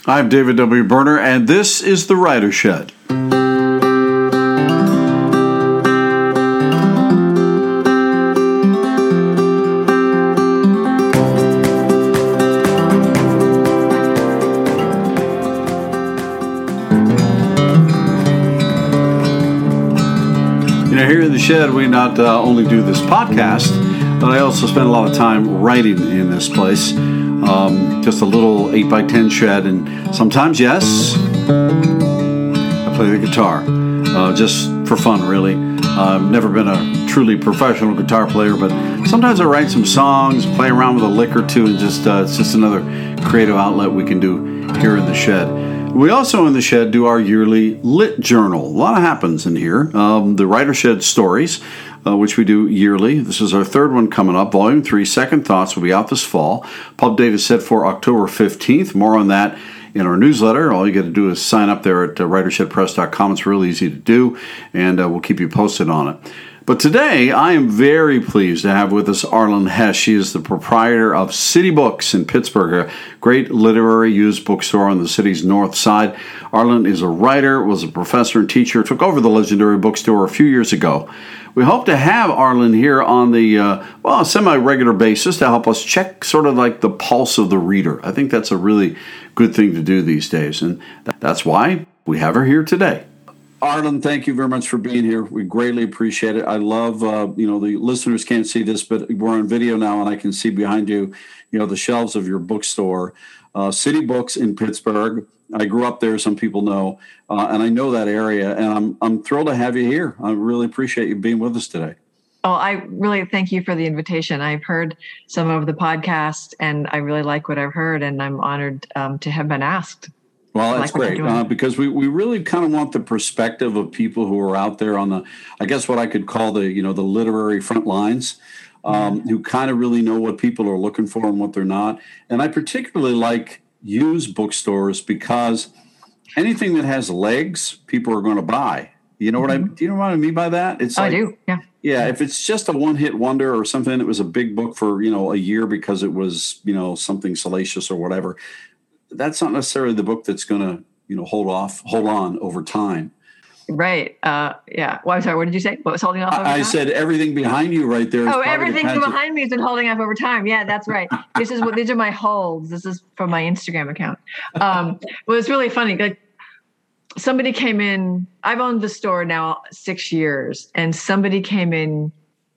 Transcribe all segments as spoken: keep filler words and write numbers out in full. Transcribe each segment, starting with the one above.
I'm David W. Berner, and this is The Writer Shed. Here in the shed, we not uh, only do this podcast, but I also spend a lot of time writing in this place. Um, just a little eight by ten shed, and sometimes, yes, I play the guitar, uh, just for fun, really. Uh, I've never been a truly professional guitar player, but sometimes I write some songs, play around with a lick or two, and just uh, it's just another creative outlet we can do here in the shed. We also in the shed do our yearly Lit Journal. A lot happens in here. Um, the Writer Shed Stories, uh, which we do yearly. This is our third one coming up. Volume three, Second Thoughts, will be out this fall. Pub date is set for October fifteenth. More on that in our newsletter. All you got to do is sign up there at uh, writer shed press dot com. It's real easy to do, and uh, we'll keep you posted on it. But today, I am very pleased to have with us Arlen Hess. She is the proprietor of City Books in Pittsburgh, a great literary used bookstore on the city's north side. Arlen is a writer, was a professor and teacher, took over the legendary bookstore a few years ago. We hope to have Arlen here on the, uh, well, semi-regular basis to help us check sort of like the pulse of the reader. I think that's a really good thing to do these days, and that's why we have her here today. Arlen, thank you very much for being here. We greatly appreciate it. I love, uh, you know, the listeners can't see this, but we're on video now, and I can see behind you, you know, the shelves of your bookstore. Uh, City Books in Pittsburgh. I grew up there, some people know, uh, and I know that area, and I'm I'm thrilled to have you here. I really appreciate you being with us today. Oh, I really thank you for the invitation. I've heard some of the podcast, and I really like what I've heard, and I'm honored um, to have been asked. Well, that's like great uh, because we, we really kind of want the perspective of people who are out there on the, I guess what I could call the, you know, the literary front lines, um, mm-hmm. who kind of really know what people are looking for and what they're not. And I particularly like used bookstores because anything that has legs, people are going to buy. You know mm-hmm. what I, do you know what I mean by that? It's oh, like, I do, yeah. Yeah, if it's just a one-hit wonder or something that was a big book for, you know, a year because it was, you know, something salacious or whatever, that's not necessarily the book that's going to, you know, hold off, hold on over time. Right. Uh, yeah. Well, I'm sorry. What did you say? What was holding off over I, time? I said everything behind you right there. Oh, everything behind of- me has been holding off over time. Yeah, that's right. This is what these are my holds. This is from my Instagram account. Um, well, it's really funny. Like somebody came in. I've owned the store now six years, and somebody came in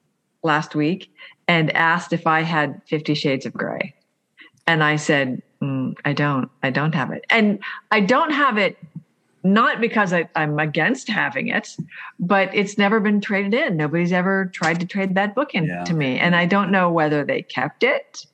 last week and asked if I had Fifty Shades of Grey, and I said, mm, I don't. I don't have it, and I don't have it. Not because I, I'm against having it, but it's never been traded in. Nobody's ever tried to trade that book in yeah. to me. And I don't know whether they kept it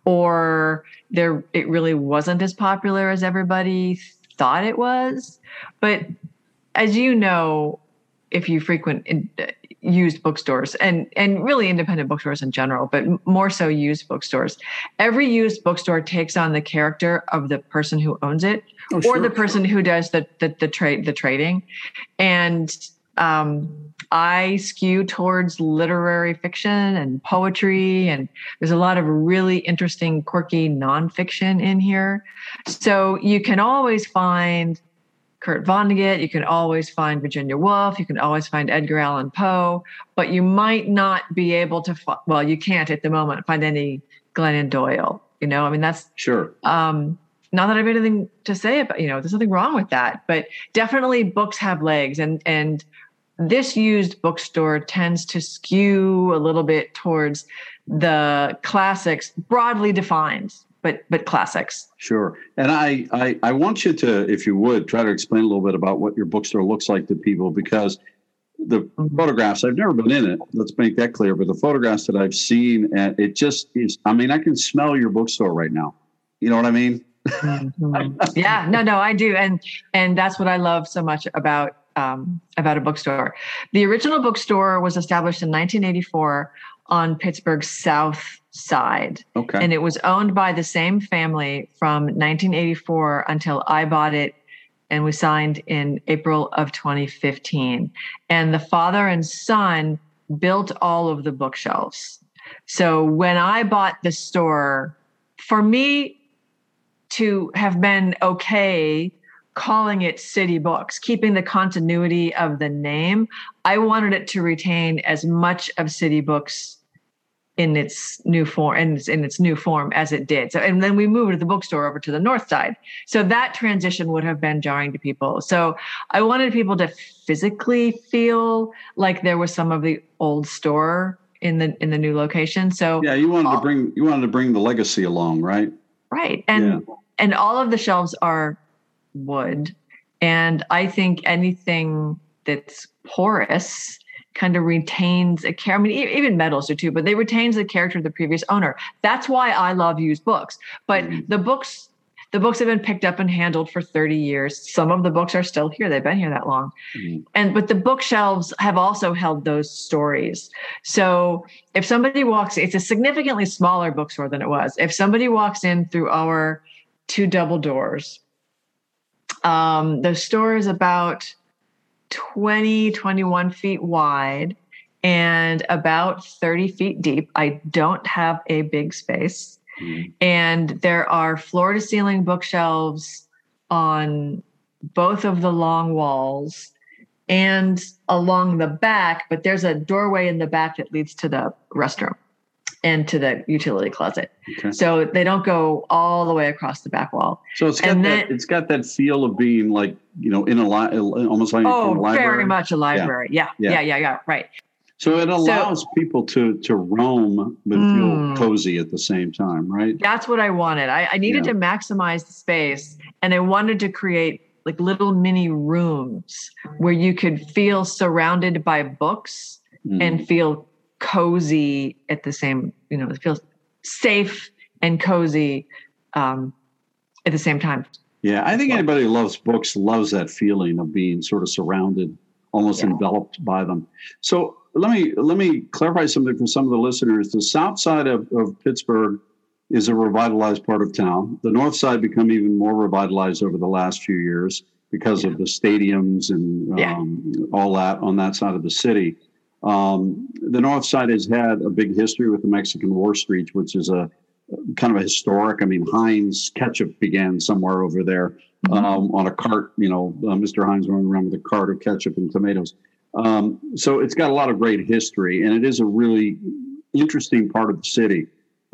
or there it really wasn't as popular as everybody thought it was. But as you know, if you frequent in, uh, used bookstores and, and really independent bookstores in general, but more so used bookstores, every used bookstore takes on the character of the person who owns it. Oh, or sure, the person sure. who does the the, the trade the trading, and um, I skew towards literary fiction and poetry, and there's a lot of really interesting, quirky nonfiction in here. So you can always find Kurt Vonnegut, you can always find Virginia Woolf, you can always find Edgar Allan Poe, but you might not be able to. Fi- well, you can't at the moment find any Glennon Doyle. You know, I mean that's sure. Um, Not that I have anything to say about, you know, there's nothing wrong with that, but definitely books have legs, and and this used bookstore tends to skew a little bit towards the classics, broadly defined, but but classics. Sure. And I, I, I want you to, if you would, try to explain a little bit about what your bookstore looks like to people, because the mm-hmm. photographs, I've never been in it, let's make that clear, but the photographs that I've seen, and it just is, I mean, I can smell your bookstore right now. You know what I mean? mm-hmm. Yeah, no, no, I do. And, and that's what I love so much about, um, about a bookstore. The original bookstore was established in nineteen eighty-four on Pittsburgh's south side. Okay. And it was owned by the same family from nineteen eighty-four until I bought it and we signed in April of twenty fifteen. And the father and son built all of the bookshelves. So when I bought the store, for me, to have been okay calling it City Books, keeping the continuity of the name. I wanted it to retain as much of City Books in its new form and in, in its new form as it did. So, and then we moved the bookstore over to the north side. So that transition would have been jarring to people. So I wanted people to physically feel like there was some of the old store in the in the new location. So yeah, you wanted all, to bring you wanted to bring the legacy along, right? Right. And yeah. and all of the shelves are wood. And I think anything that's porous kind of retains a character. I mean, even metals do too, but they retains the character of the previous owner. That's why I love used books. But mm-hmm. the books, the books have been picked up and handled for thirty years. Some of the books are still here. They've been here that long. Mm-hmm. And but the bookshelves have also held those stories. So if somebody walks, it's a significantly smaller bookstore than it was. If somebody walks in through our two double doors, um, the store is about twenty, twenty-one feet wide and about thirty feet deep. I don't have a big space. Mm-hmm. And there are floor to ceiling bookshelves on both of the long walls and along the back, but there's a doorway in the back that leads to the restroom and to the utility closet. Okay. So they don't go all the way across the back wall. So it's got and that then, it's got that feel of being like, you know, in a li- almost like oh, in a library. Very much a library. Yeah. Yeah. Yeah. Yeah. yeah right. So it allows so, people to to roam but mm, feel cozy at the same time, right? That's what I wanted. I, I needed yeah. to maximize the space, and I wanted to create like little mini rooms where you could feel surrounded by books mm. and feel cozy at the same, you know, it feels safe and cozy um, at the same time. Yeah, I think anybody who loves books loves that feeling of being sort of surrounded, almost yeah. enveloped by them. So let me let me clarify something for some of the listeners. The south side of, of Pittsburgh is a revitalized part of town. The north side become even more revitalized over the last few years because yeah. of the stadiums and yeah. um, all that on that side of the city. Um, the north side has had a big history with the Mexican War Street, which is a kind of a historic. I mean, Heinz ketchup began somewhere over there mm-hmm. um, on a cart. You know, uh, Mister Heinz running around with a cart of ketchup and tomatoes. Um, so it's got a lot of great history, and it is a really interesting part of the city,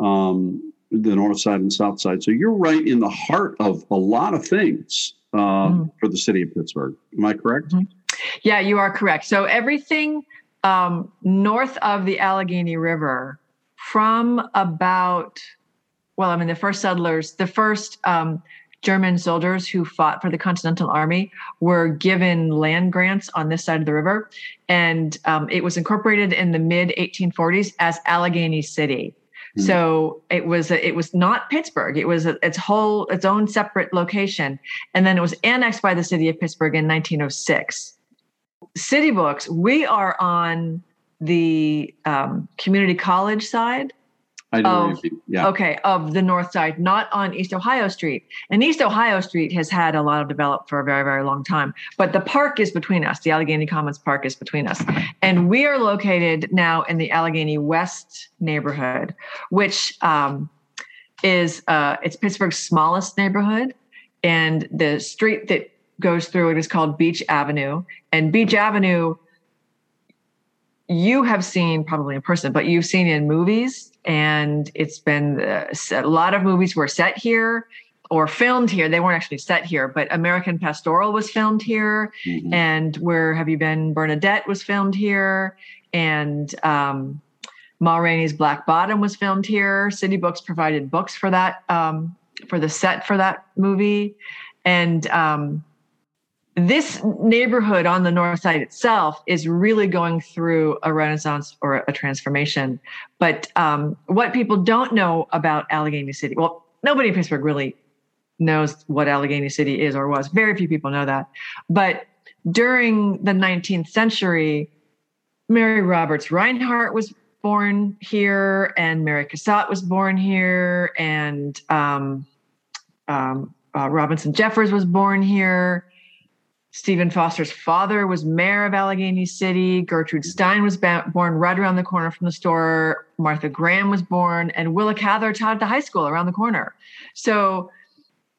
um, the north side and south side. So you're right in the heart of a lot of things uh, mm-hmm. for the city of Pittsburgh. Am I correct? Mm-hmm. Yeah, you are correct. So everything um, north of the Allegheny River from about, well, I mean, the first settlers, the first um, German soldiers who fought for the Continental Army were given land grants on this side of the river. And um, it was incorporated in the mid eighteen forties as Allegheny City. Mm. So it was it was not Pittsburgh. It was a, its whole its own separate location. And then it was annexed by the city of Pittsburgh in nineteen oh six. City Books, we are on the um, community college side. I know. Of, yeah. Okay, of the north side, not on East Ohio Street. And East Ohio Street has had a lot of development for a very, very long time. But the park is between us. The Allegheny Commons Park is between us. And we are located now in the Allegheny West neighborhood, which um, is uh, it's Pittsburgh's smallest neighborhood. And the street that goes through it is called Beach Avenue. And Beach Avenue, you have seen probably in person, but you've seen in movies. And it's been uh, a lot of movies were set here or filmed here. They weren't actually set here, but American Pastoral was filmed here. Mm-hmm. And Where Have You Been, Bernadette was filmed here. And um, Ma Rainey's Black Bottom was filmed here. City Books provided books for that, um, for the set for that movie. And um, this neighborhood on the north side itself is really going through a renaissance or a transformation. But um, what people don't know about Allegheny City, well, nobody in Pittsburgh really knows what Allegheny City is or was. Very few people know that. But during the nineteenth century, Mary Roberts Reinhardt was born here, and Mary Cassatt was born here, and um, um, uh, Robinson Jeffers was born here. Stephen Foster's father was mayor of Allegheny City. Gertrude Stein was ba- born right around the corner from the store. Martha Graham was born, and Willa Cather taught at the high school around the corner. So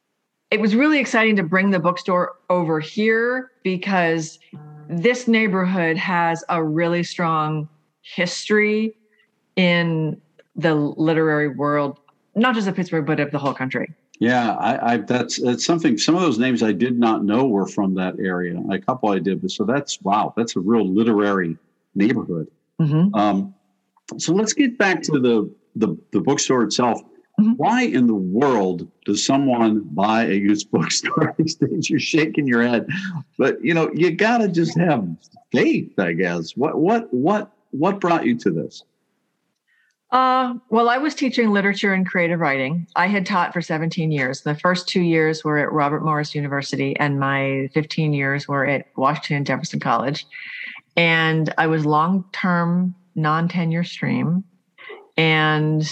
it was really exciting to bring the bookstore over here because this neighborhood has a really strong history in the literary world, not just of Pittsburgh, but of the whole country. Yeah, I, I that's that's something. Some of those names I did not know were from that area. A couple I did, but so that's wow, that's a real literary neighborhood. Mm-hmm. Um, so let's get back to the the, the bookstore itself. Mm-hmm. Why in the world does someone buy a used bookstore these days? You're shaking your head, but you know you got to just have faith, I guess. What what what what brought you to this? Uh, well, I was teaching literature and creative writing. I had taught for seventeen years. The first two years were at Robert Morris University, and my fifteen years were at Washington Jefferson College. And I was long-term, non-tenure stream. And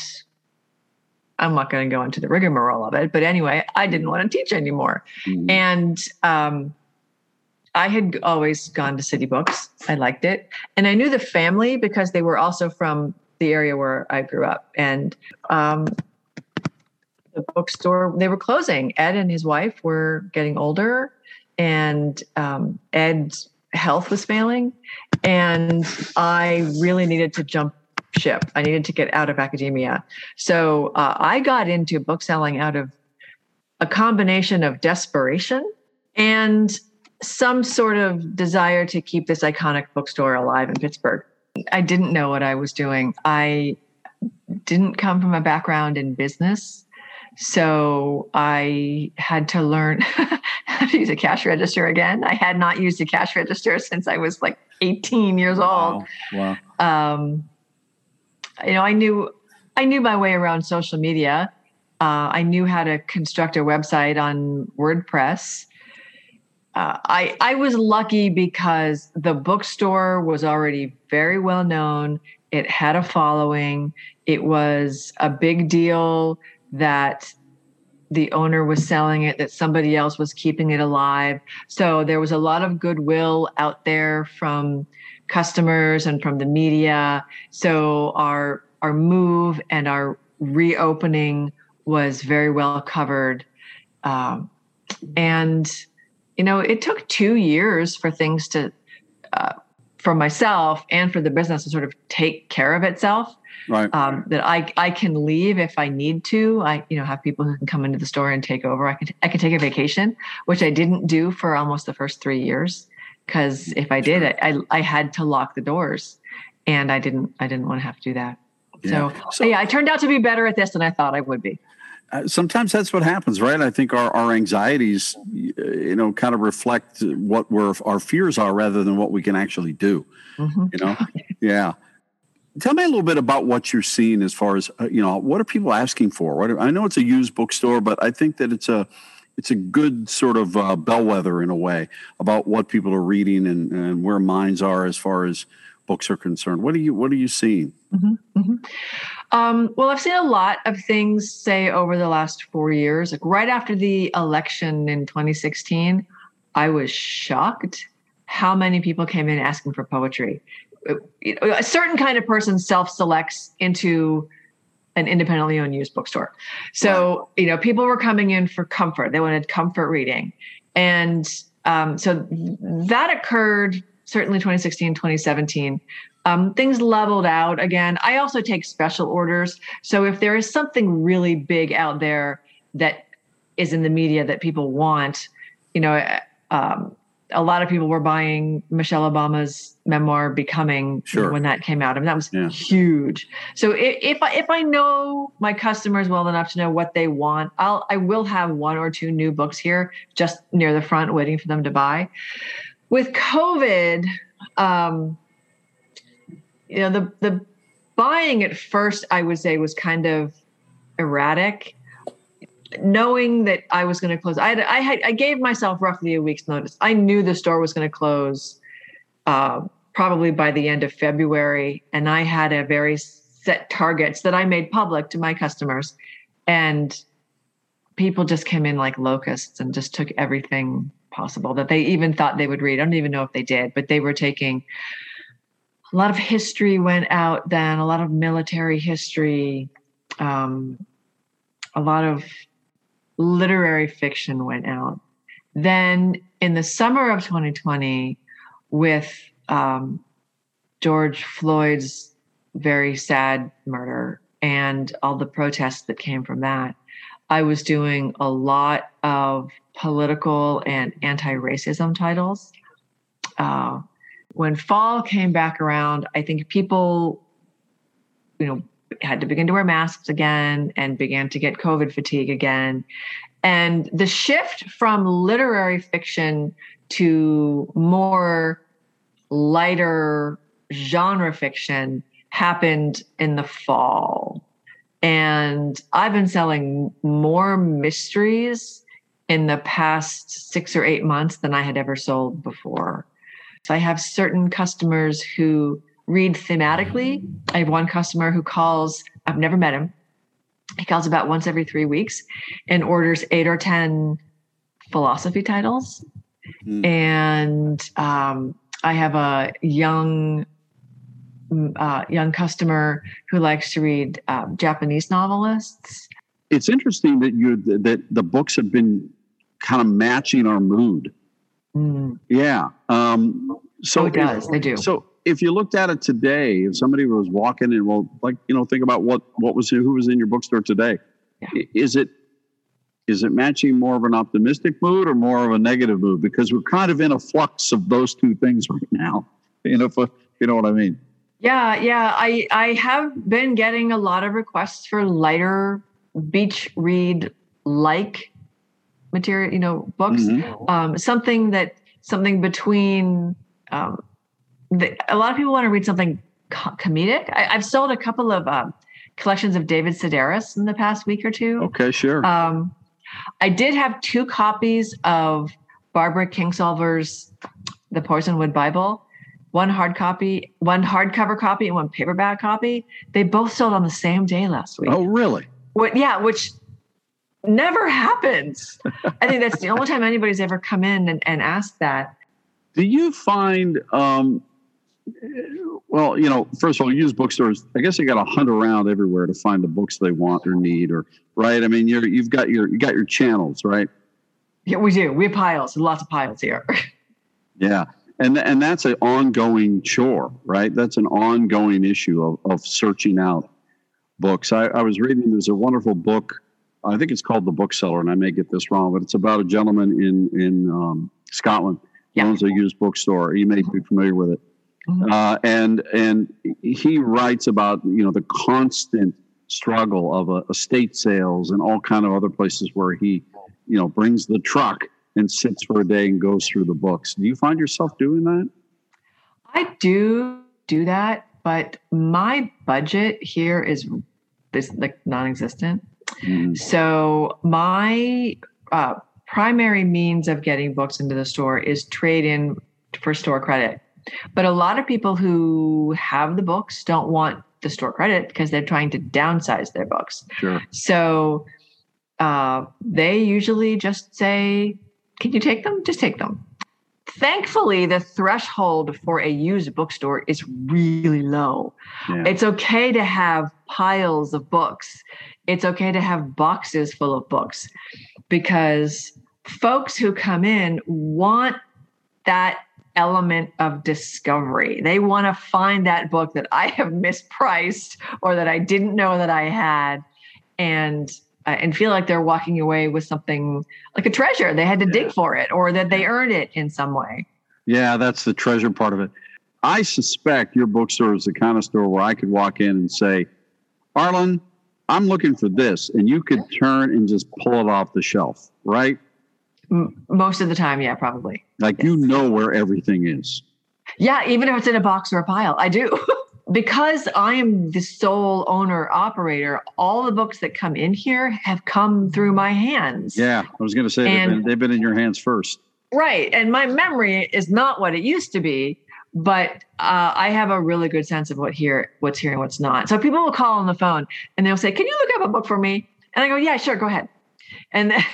I'm not going to go into the rigmarole of it, but anyway, I didn't want to teach anymore. Mm-hmm. And um, I had always gone to City Books. I liked it. And I knew the family because they were also from the area where I grew up. And um, the bookstore, they were closing. Ed and his wife were getting older, and um, Ed's health was failing. And I really needed to jump ship. I needed to get out of academia. So uh, I got into bookselling out of a combination of desperation and some sort of desire to keep this iconic bookstore alive in Pittsburgh. I didn't know what I was doing. I didn't come from a background in business. So I had to learn how to use a cash register again. I had not used a cash register since I was like eighteen years old. Wow. Wow. Um, you know, I knew, I knew my way around social media. Uh, I knew how to construct a website on WordPress. Uh, I, I was lucky because the bookstore was already very well known. It had a following. It was a big deal that the owner was selling it, that somebody else was keeping it alive. So there was a lot of goodwill out there from customers and from the media. So our our move and our reopening was very well covered. Um, and, you know, it took two years for things to, uh, for myself and for the business to sort of take care of itself. Right. Um, that I, I can leave if I need to. I, you know, have people who can come into the store and take over. I can, I can take a vacation, which I didn't do for almost the first three years. Because if I did, I, I I had to lock the doors, and I didn't I didn't want to have to do that. Yeah. So, so yeah, I turned out to be better at this than I thought I would be. Uh, sometimes that's what happens, right? I think our, our anxieties, you know, kind of reflect what we're, our fears are rather than what we can actually do. Mm-hmm. You know, yeah. Tell me a little bit about what you're seeing as far as uh, you know. What are people asking for? What are, I know it's a used bookstore, but I think that it's a It's a good sort of uh, bellwether in a way about what people are reading and, and where minds are as far as books are concerned. What are you What are you seeing? Mm-hmm, mm-hmm. Um, well, I've seen a lot of things, say, over the last four years. Like right after the election in twenty sixteen, I was shocked how many people came in asking for poetry. You know, a certain kind of person self-selects into an independently owned used bookstore. So, wow. you know, people were coming in for comfort. They wanted comfort reading. And um, so that occurred certainly twenty sixteen, twenty seventeen. Um, things leveled out again. I also take special orders. So if there is something really big out there that is in the media that people want, you know, um, a lot of people were buying Michelle Obama's memoir Becoming sure. when that came out. I mean, that was yeah. huge. So if, if I if I know my customers well enough to know what they want, I'll I will have one or two new books here just near the front waiting for them to buy. With COVID, um, you know, the the buying at first, I would say, was kind of erratic. Knowing that I was going to close, I had, I had, I gave myself roughly a week's notice. I knew the store was going to close uh, probably by the end of February, and I had a very set targets that I made public to my customers, and people just came in like locusts and just took everything possible that they even thought they would read. I don't even know if they did, but they were taking a lot of history went out then, a lot of military history, um, a lot of literary fiction went out. Then in the summer of twenty twenty, with um, George Floyd's very sad murder and all the protests that came from that, I was doing a lot of political and anti-racism titles. Uh, when fall came back around, I think people, you know, had to begin to wear masks again and began to get COVID fatigue again. And the shift from literary fiction to more lighter genre fiction happened in the fall. And I've been selling more mysteries in the past six or eight months than I had ever sold before. So I have certain customers who read thematically. I have one customer who calls, I've never met him. He calls about once every three weeks and orders eight or ten philosophy titles. Mm. And um, I have a young uh, young customer who likes to read um, Japanese novelists. It's interesting that you that the books have been kind of matching our mood. Mm. Yeah. Um, so oh, it does. If, they do. So if you looked at it today, if somebody was walking in, well, like, you know, think about what, what was, who was in your bookstore today. Yeah. Is it, is it matching more of an optimistic mood or more of a negative mood? Because we're kind of in a flux of those two things right now. You know, if, you know what I mean? Yeah. Yeah. I, I have been getting a lot of requests for lighter beach read like material, you know, books, mm-hmm. um, something that, something between, um, the, a lot of people want to read something co- comedic. I, I've sold a couple of um, collections of David Sedaris in the past week or two. Okay, sure. Um, I did have two copies of Barbara Kingsolver's The Poisonwood Bible, one hard copy, one hardcover copy, and one paperback copy. They both sold on the same day last week. Oh, really? What? Yeah, which never happens. I think that's the only time anybody's ever come in and, and asked that. Do you find, um, well, you know, first of all, used bookstores, I guess they got to hunt around everywhere to find the books they want or need, or right? I mean, you're, you've got your you got your channels, right? Yeah, we do. We have piles, lots of piles here. Yeah, and and that's an ongoing chore, right? That's an ongoing issue of, of searching out books. I, I was reading, there's a wonderful book, I think it's called The Bookseller, and I may get this wrong, but it's about a gentleman in, in um, Scotland who owns a used bookstore. You may be familiar with it. Mm-hmm. Uh, and and he writes about, you know, the constant struggle of uh, estate sales and all kind of other places where he, you know, brings the truck and sits for a day and goes through the books. Do you find yourself doing that? I do do that, but my budget here is, is like non-existent. Mm-hmm. So my uh, primary means of getting books into the store is trade in for store credit. But a lot of people who have the books don't want the store credit because they're trying to downsize their books. Sure. So uh, they usually just say, can you take them? Just take them. Thankfully, the threshold for a used bookstore is really low. Yeah. It's okay to have piles of books. It's okay to have boxes full of books, because folks who come in want that element of discovery. They want to find that book that I have mispriced or that I didn't know that I had, and uh, and feel like they're walking away with something like a treasure. They had to yeah. dig for it, or that they earned it in some way. Yeah, that's the treasure part of it. I suspect your bookstore is the kind of store where I could walk in and say, Arlen, I'm looking for this, and you could turn and just pull it off the shelf, right? Most of the time, yeah, probably. Like, yes. You know where everything is. Yeah, even if it's in a box or a pile, I do. Because I am the sole owner operator, all the books that come in here have come through my hands. Yeah, I was going to say they've been, they've been in your hands first. Right, and my memory is not what it used to be, but uh, I have a really good sense of what here, what's here and what's not. So people will call on the phone and they'll say, can you look up a book for me? And I go, yeah, sure, go ahead. And then,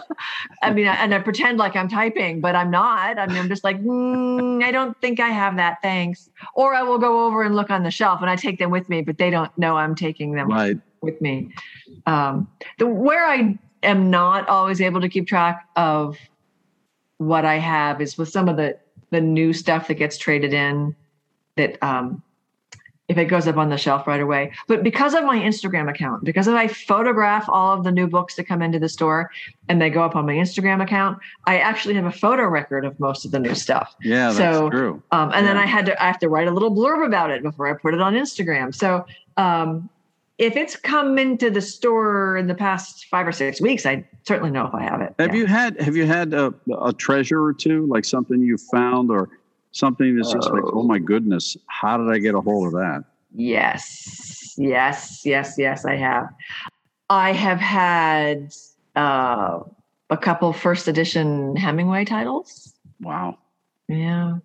I mean, and I pretend like I'm typing, but I'm not. I mean, I'm just like, mm, I don't think I have that. Thanks. Or I will go over and look on the shelf and I take them with me, but they don't know I'm taking them right. with me. Um, the where I am not always able to keep track of what I have is with some of the, the new stuff that gets traded in that, um, if it goes up on the shelf right away. But because of my Instagram account, because if I photograph all of the new books that come into the store and they go up on my Instagram account, I actually have a photo record of most of the new stuff. Yeah, that's so, true. Um, and yeah. then I had to, I have to write a little blurb about it before I put it on Instagram. So um, if it's come into the store in the past five or six weeks, I certainly know if I have it. Have yeah. you had, have you had a, a treasure or two, like something you found or something that's just like, oh my goodness, how did I get a hold of that? Yes, yes, yes, yes, I have. I have had uh, a couple first edition Hemingway titles. Wow. Yeah.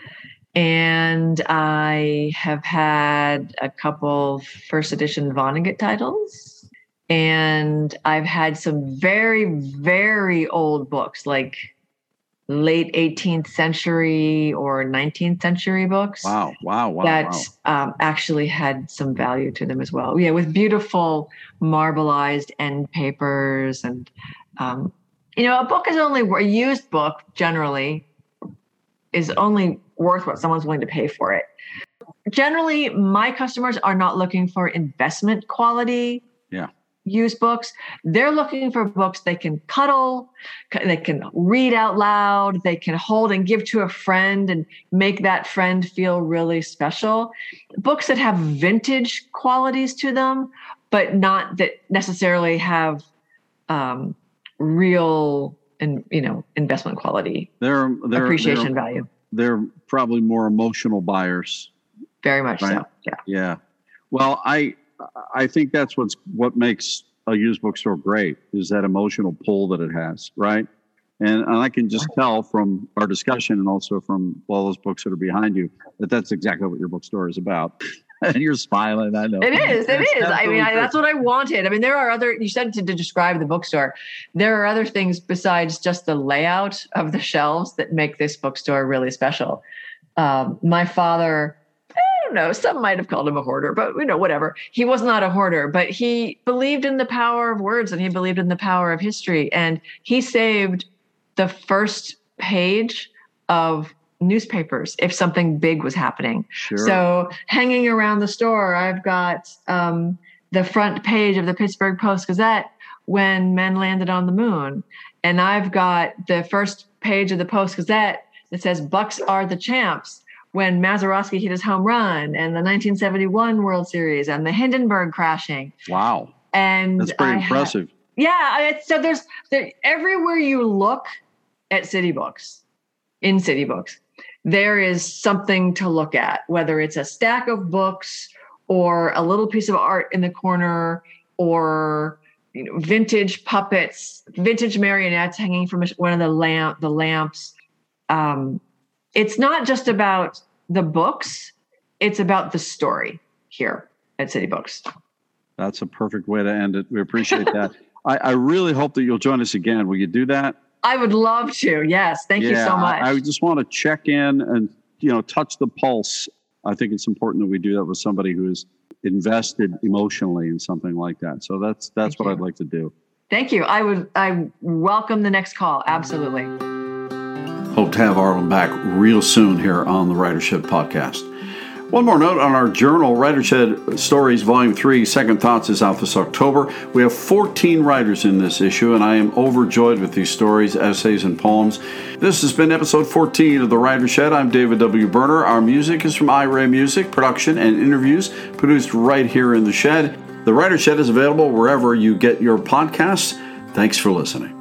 And I have had a couple first edition Vonnegut titles. And I've had some very, very old books, like late eighteenth century or nineteenth century books. Wow, wow, wow. That wow. Um, actually had some value to them as well. Yeah, with beautiful marbleized end papers. And, um, you know, a book is only, a used book generally is only worth what someone's willing to pay for it. Generally, my customers are not looking for investment quality. Yeah. Used books. They're looking for books they can cuddle, they can read out loud, they can hold and give to a friend and make that friend feel really special. Books that have vintage qualities to them, but not that necessarily have um, real and you know investment quality. They're, they're appreciation they're, value. They're probably more emotional buyers. Very much right? so. Yeah. Yeah. Well, I. I think that's what's what makes a used bookstore great is that emotional pull that it has, right? And, and I can just tell from our discussion and also from all those books that are behind you that that's exactly what your bookstore is about. And you're smiling, I know. It is, it That's is. I mean, I, true. that's what I wanted. I mean, there are other, you said to, to describe the bookstore, there are other things besides just the layout of the shelves that make this bookstore really special. Um, my father... I don't know, some might have called him a hoarder, but you know, whatever. He was not a hoarder, but he believed in the power of words and he believed in the power of history. And he saved the first page of newspapers if something big was happening. Sure. So hanging around the store, I've got um, the front page of the Pittsburgh Post-Gazette when men landed on the moon. And I've got the first page of the Post-Gazette that says Bucks are the champs, when Mazeroski hit his home run, and the nineteen seventy-one World Series, and the Hindenburg crashing. Wow. And that's pretty I impressive. Ha- yeah. I, so there's there, everywhere you look at City Books, in City Books, there is something to look at, whether it's a stack of books or a little piece of art in the corner or you know, vintage puppets, vintage marionettes hanging from one of the lamp, the lamps. Um, It's not just about the books, it's about the story here at City Books. That's a perfect way to end it. We appreciate that. I, I really hope that you'll join us again. Will you do that? I would love to. Yes. Thank yeah, you so much. I, I just want to check in and, you know, touch the pulse. I think it's important that we do that with somebody who is invested emotionally in something like that. So that's that's Thank what you. I'd like to do. Thank you. I would I welcome the next call. Absolutely. Hope to have Arlen back real soon here on the Writershed Podcast. One more note on our journal, Writershed Stories Volume three, Second Thoughts is out this October. We have fourteen writers in this issue, and I am overjoyed with these stories, essays, and poems. This has been episode fourteen of the Writershed. I'm David W. Berner. Our music is from iRay Music, production and interviews produced right here in the shed. The Writershed is available wherever you get your podcasts. Thanks for listening.